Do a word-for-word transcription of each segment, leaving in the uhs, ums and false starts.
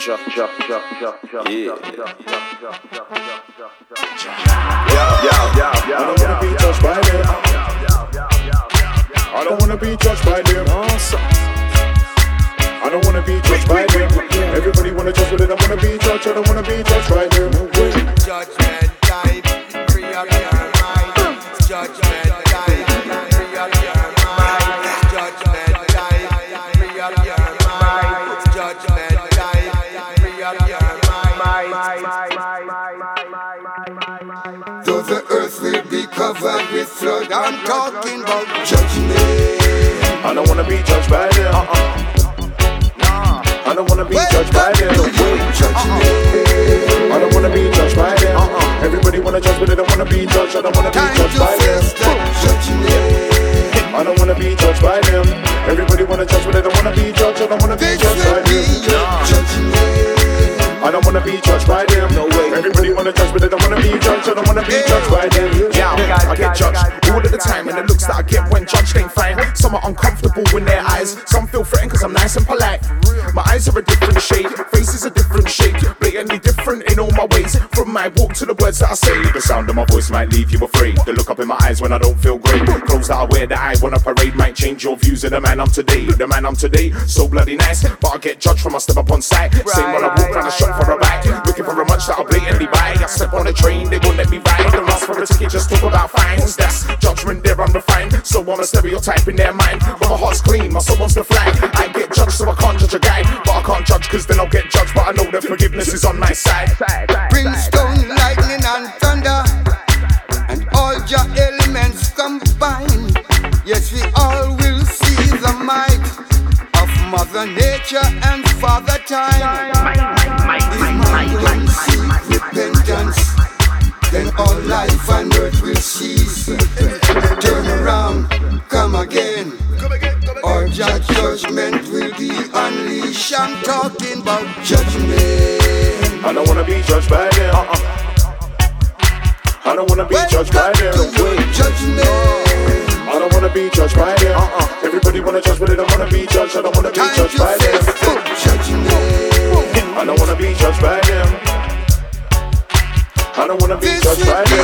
danger. Yeah. Yeah, yeah, yeah, yeah. I don't wanna be judged by them. I don't wanna be judged by them. I don't wanna be judged by them. Everybody wanna judge, but I don't wanna be judged. I don't wanna be judged by them. Judgment time, free up your mind. Judgment time, free up your mind. Judgment time, free up your mind. Judgment time, free up your mind. Though the earth will be covered with flood, I'm talking about judgment. I don't wanna be judged by them. Uh-uh. I don't wanna be judged by them. I don't wanna be judged by them. Uh-uh. Everybody wanna judge, but they don't wanna be judged. I don't wanna be judged by them. I don't wanna be judged by them. Everybody wanna judge, but they don't wanna be judged. I don't wanna be judged by them. I don't wanna be judged by them. No way. Everybody wanna judge, but they don't wanna be judged. I don't wanna be judged by them. Yeah, I get judged all of the time, and the looks that I get when judged ain't fine. Some are uncomfortable in their eyes. Some feel threatened cause I'm nice and polite. My eyes are a different shade, faces a different shape, blatantly different in all my ways. From my walk to the words that I say, the sound of my voice might leave you afraid. The look up in my eyes when I don't feel great. Clothes that I wear that I wanna parade might change your views of the man I'm today. The man I'm today, so bloody nice, but I get judged from I step up on sight. Same when I walk round a shop for a bag, looking for a munch that I'll blatantly buy. I step on a train, they won't let me ride. Don't ask for a ticket, just talk about fines. That's judgment, they're unrefined, so I'm a stereotype in their mind. But my heart's clean, my soul wants to fly. I get judged, so I can't judge a guy, but I can't judge cause then I'll get judged. But I know that forgiveness is on my side. Brimstone, lightning and thunder, and all your elements combine. Yes, we all will see the might of Mother Nature and Father Time. If man don't seek repentance, then all life on earth will cease. Turn around, come again, or judge judgment will be unleashed. I'm talking about judgment. I don't wanna be judged by them. Uh-uh. I don't wanna be judged by them. Judgment. I don't wanna be judged by them. Uh-uh. Everybody wanna judge, but they don't wanna be judged. I don't wanna be judged by them. I don't wanna be judged by them. I don't wanna be judged by them.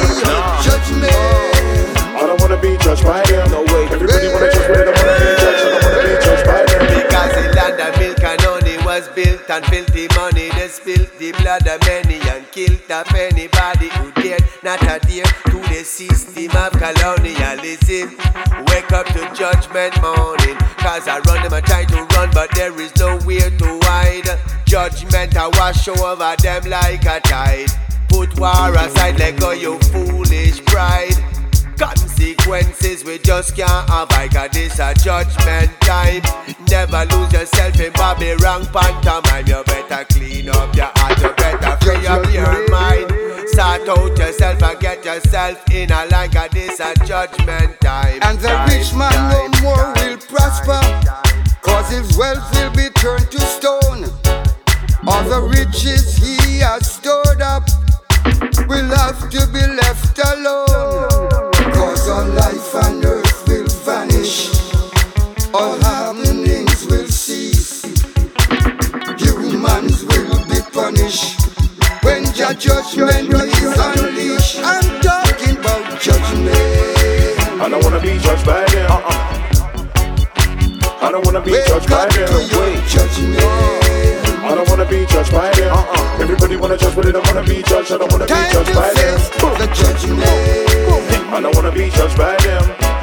I don't wanna be judged by them. No way. Everybody wanna judge, but they don't wanna be judged. I don't wanna be judged by them. Because the land of milk and honey was built on filthy money. They spilled the blood of many and killed off anybody who dared not adhere to the system of colonialism. Wake up to judgment morning, cause I run them, I try to run, but there is nowhere to hide. Judgment I wash over them like a tide. Put war aside, let go your foolish pride. Consequences we just can't avoid, cause this a judgment time. Never lose yourself in Babylon pantomime. You better clean up your heart, you better free up your mind. Sort out yourself and get yourself in a line, cause this a judgment time. And the rich man no more will prosper, cause his wealth will be turned to stone. All the riches he has stored up will have to be left alone. Cause all life on earth will vanish, all happenings will cease. Humans will be punished when your judgment is unleashed. I'm talking about judgment. I don't wanna be judged by them. Uh-uh. I don't wanna be Wake judged by up them. to your judgment. I don't wanna be judged by them. Uh-uh. Everybody wanna judge, but they don't wanna be judged. I don't wanna be Time judged to by them. face the judgment. I don't wanna be judged by them.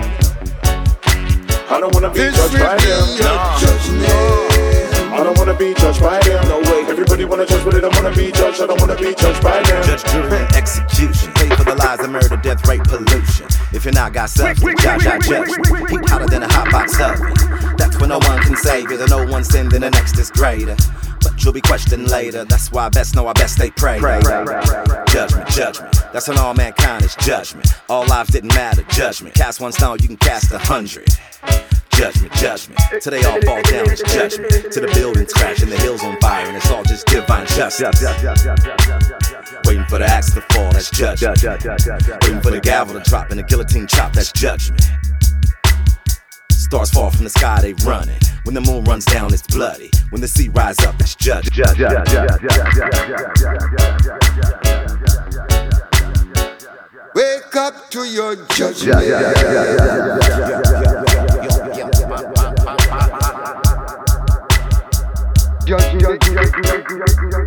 I don't wanna be This judged will by be them. your judgment. I don't wanna be judged by them. No way. Everybody wanna judge, but they don't wanna be judged. I don't wanna be judged by them. Judge, jury, execution. Pay for the lies of murder, death, rape, pollution. If you're not got substance, judge, judge, judgment. Heat hotter than a hot box oven. That's when no one can save you. There's no one sin, then the next is greater. But you'll be questioned later. That's why I best know I best stay prayed. Judgment, judgment. That's when all mankind is judgment. All lives didn't matter. Judgment. Cast one stone, you can cast a hundred. Judgment, judgment. Till they all fall down, it's judgment. Till the buildings crash and the hills on fire, and it's all just divine justice. Waiting for the axe to fall, that's judgment. Waiting for the gavel to drop and the guillotine chop, that's judgment. Stars fall from the sky, they running. When the moon runs down, it's bloody. When the sea rise up, it's judge. judge, judge, judge, judge, judge, judge, judge. Wake up to your judgment. Yeah, yeah, yeah, yeah, yeah, yeah, Judge, judge, judge, judge, judge,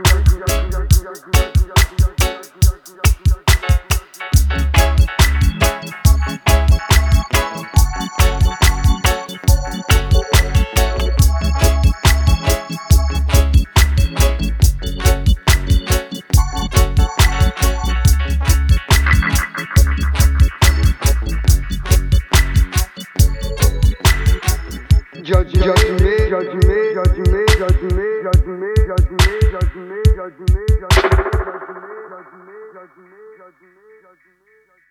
Judge, judge me, judge me, judge me, judge me, judge me, judge me, judge me, judge me, judge me, judge me, judge me, judge me, judge me, judge me, judge me.